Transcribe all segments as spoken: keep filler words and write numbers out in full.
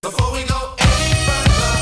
Before we go any further,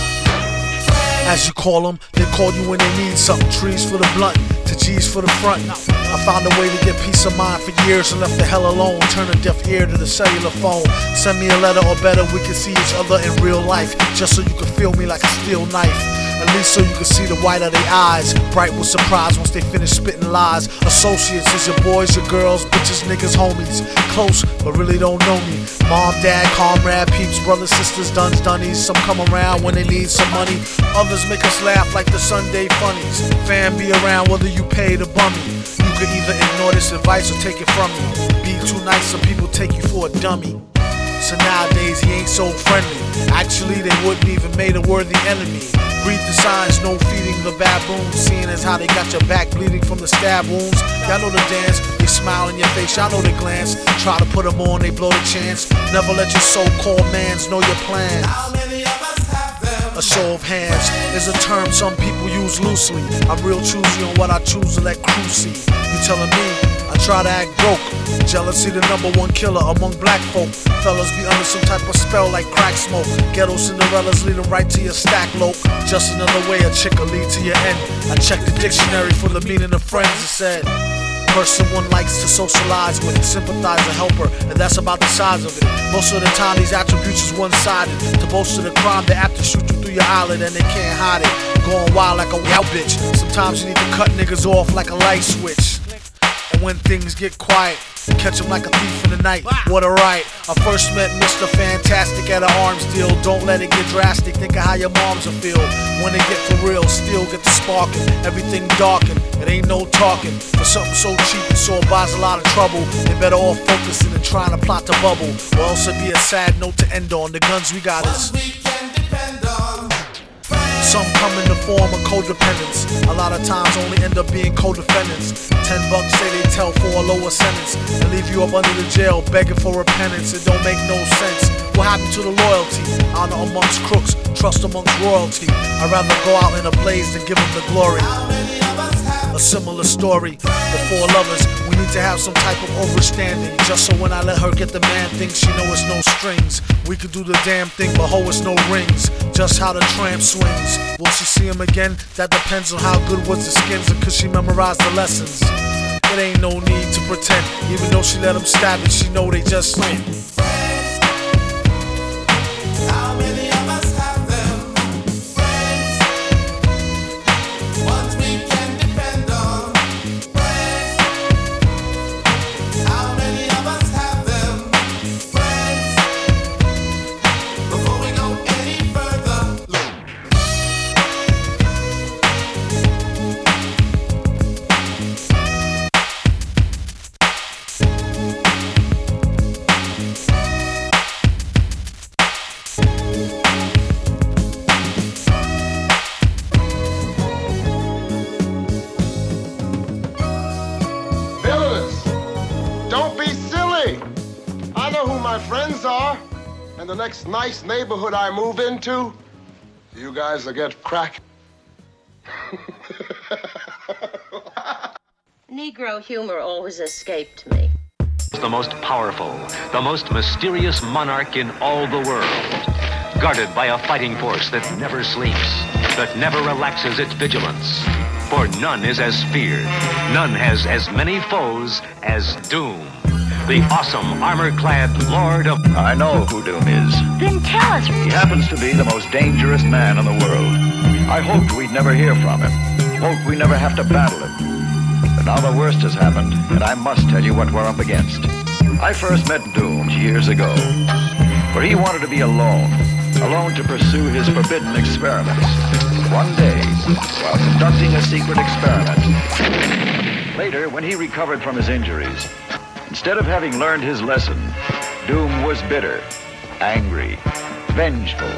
As you call them, they call you when they need something. Trees for the blunt, to G's for the front. I found a way to get peace of mind for years and left the hell alone. Turn a deaf ear to the cellular phone. Send me a letter or better, we can see each other in real life. Just so you can feel me like a steel knife. At least so you can see the white of their eyes. Bright with surprise once they finish spitting lies. Associates is your boys, your girls, bitches, niggas, homies. Close, but really don't know me. Mom, dad, comrade, peeps, brothers, sisters, duns, dunnies. Some come around when they need some money. Others make us laugh like the Sunday funnies. Fan be around whether you pay the bummy. You could either ignore this advice or take it from me. Be too nice, some people take you for a dummy. So nowadays he ain't so friendly. Actually they wouldn't even made a worthy enemy. Read the signs, no feeding the baboons. Seeing as how they got your back bleeding from the stab wounds. Y'all know the dance, they smile in your face, y'all know the glance. Try to put them on, they blow the chance. Never let your so-called mans know your plans. how many of us have them? A show of hands is a term some people use loosely. I'm real choosy on what I choose to let crew see. You telling me I try to act broke? Jealousy the number one killer among black folk. Fellas be under some type of spell like crack smoke. Ghetto Cinderellas lead them right to your stack lope. Just another way a chick will lead to your end. I checked the dictionary for the meaning of friends. It said person one likes to socialize with, sympathize or help her, and that's about the size of it. Most of the time these attributes is one-sided. To boast of the crime, they apt to shoot you through your eyelid and they can't hide it. Going wild like a wild bitch. Sometimes you need to cut niggas off like a light switch. And when things get quiet, catch him like a thief in the night. What a right. I first met Mister Fantastic at an arms deal. Don't let it get drastic. Think of how your moms will feel when they get for real. Still get the sparking. Everything darkened. It ain't no talking. For something so cheap and so buys a lot of trouble. They better off focusing and trying to plot the bubble. Or else it'd be a sad note to end on. The guns we got is We can depend on some come in the form of codependence. A lot of times only end up being co-defendants. Ten bucks say they tell for a lower sentence and leave you up under the jail begging for repentance. It don't make no sense. What happened to the loyalty? Honor amongst crooks, trust amongst royalty. I'd rather go out in a blaze than give them the glory. how many of us have A similar story. The four lovers, we need to have some type of overstanding. Just so when I let her get the man thing, she know it's no strings. We could do the damn thing, but ho, it's no rings. Just how the tramp swings. Will she see him again? That depends on how good was the skins and could she memorize the lessons. It ain't no need to pretend. Even though she let him stab it, she know they just win. how many of us have them? Friends, ones we can depend on. Friends, how many of us have them? Friends, before we go any further, look. Villainous, don't be silly. I know who my friends are, and the next nice neighborhood I move into, you guys will get crack. Negro humor always escaped me. The most powerful, the most mysterious monarch in all the world. Guarded by a fighting force that never sleeps, that never relaxes its vigilance. For none is as feared, none has as many foes as Doom. The awesome, armor-clad Lord of... I know who Doom is. Then tell us. He happens to be the most dangerous man in the world. I hoped we'd never hear from him. Hoped we never have to battle him. But now the worst has happened, and I must tell you what we're up against. I first met Doom years ago, where he wanted to be alone, alone to pursue his forbidden experiments. One day, while conducting a secret experiment, later, when he recovered from his injuries, instead of having learned his lesson, Doom was bitter, angry, vengeful.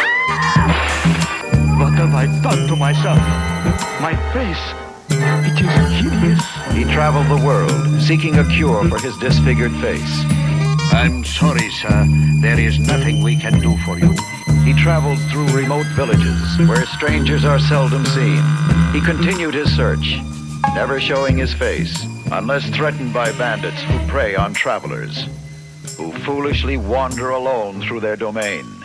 What have I done to myself? My face, it is hideous. He traveled the world, seeking a cure for his disfigured face. I'm sorry, sir. There is nothing we can do for you. He traveled through remote villages, where strangers are seldom seen. He continued his search, never showing his face, unless threatened by bandits who prey on travelers, who foolishly wander alone through their domain.